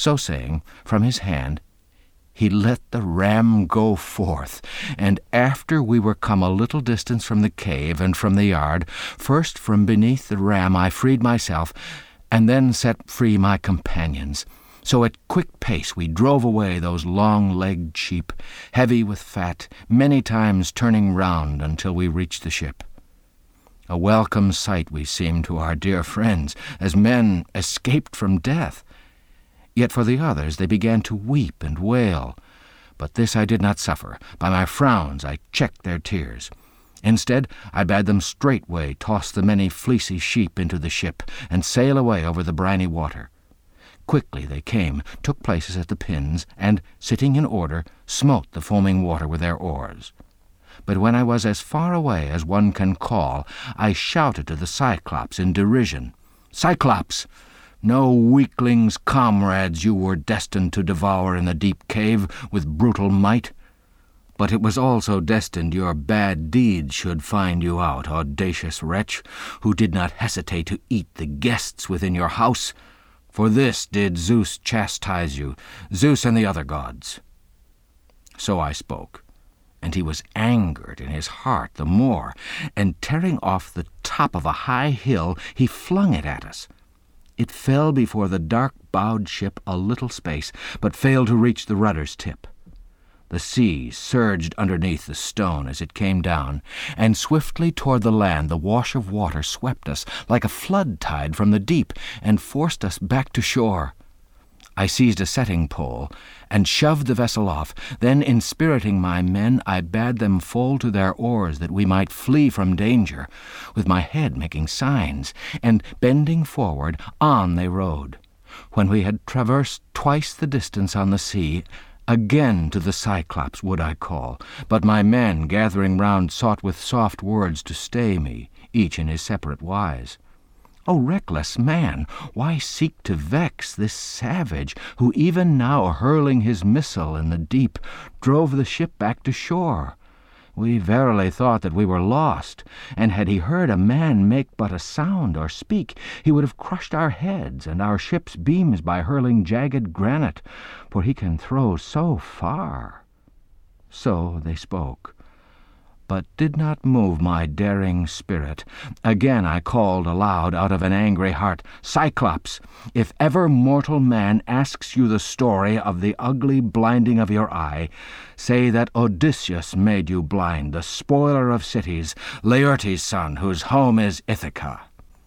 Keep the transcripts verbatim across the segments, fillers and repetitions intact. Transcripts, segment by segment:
So saying, from his hand he let the ram go forth, and after we were come a little distance from the cave and from the yard, first from beneath the ram I freed myself, and then set free my companions. So at quick pace we drove away those long-legged sheep, heavy with fat, many times turning round until we reached the ship. A welcome sight we seemed to our dear friends, as men escaped from death. Yet for the others they began to weep and wail. But this I did not suffer. By my frowns I checked their tears. Instead, I bade them straightway toss the many fleecy sheep into the ship, and sail away over the briny water. Quickly they came, took places at the pins, and, sitting in order, smote the foaming water with their oars. But when I was as far away as one can call, I shouted to the Cyclops in derision, "Cyclops! No weaklings' comrades you were destined to devour in the deep cave with brutal might. But it was also destined your bad deeds should find you out, audacious wretch, who did not hesitate to eat the guests within your house. For this did Zeus chastise you, Zeus and the other gods." So I spoke, and he was angered in his heart the more, and tearing off the top of a high hill, he flung it at us. It fell before the dark-bowed ship a little space, but failed to reach the rudder's tip. The sea surged underneath the stone as it came down, and swiftly toward the land the wash of water swept us like a flood tide from the deep, and forced us back to shore. I seized a setting pole, and shoved the vessel off. Then, inspiriting my men, I bade them fall to their oars that we might flee from danger, with my head making signs, and, bending forward, on they rowed. When we had traversed twice the distance on the sea, again to the Cyclops would I call, but my men, gathering round, sought with soft words to stay me, each in his separate wise. O reckless man, why seek to vex this savage, who even now, hurling his missile in the deep, drove the ship back to shore? We verily thought that we were lost, and had he heard a man make but a sound or speak, he would have crushed our heads and our ship's beams by hurling jagged granite, for he can throw so far. So they spoke, but did not move my daring spirit. Again I called aloud out of an angry heart, "Cyclops, if ever mortal man asks you the story of the ugly blinding of your eye, say that Odysseus made you blind, the spoiler of cities, Laertes' son, whose home is Ithaca."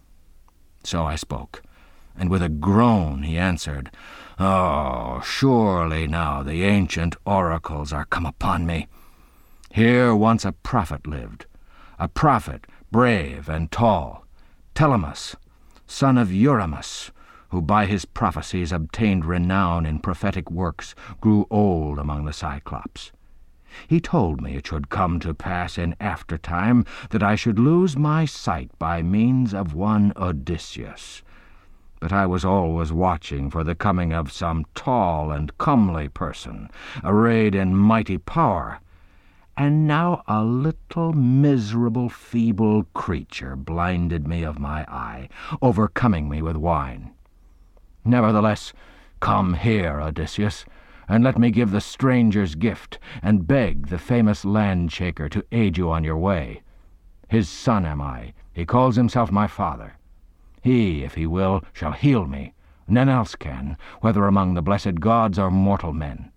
So I spoke, and with a groan he answered, "Oh, surely now the ancient oracles are come upon me. Here once a prophet lived, a prophet brave and tall, Telemus, son of Eurymus, who by his prophecies obtained renown in prophetic works, grew old among the Cyclops. He told me it should come to pass in aftertime that I should lose my sight by means of one Odysseus. But I was always watching for the coming of some tall and comely person, arrayed in mighty power, and now a little miserable feeble creature blinded me of my eye, overcoming me with wine. Nevertheless, come here, Odysseus, and let me give the stranger's gift, and beg the famous land-shaker to aid you on your way. His son am I, he calls himself my father. He, if he will, shall heal me, none else can, whether among the blessed gods or mortal men.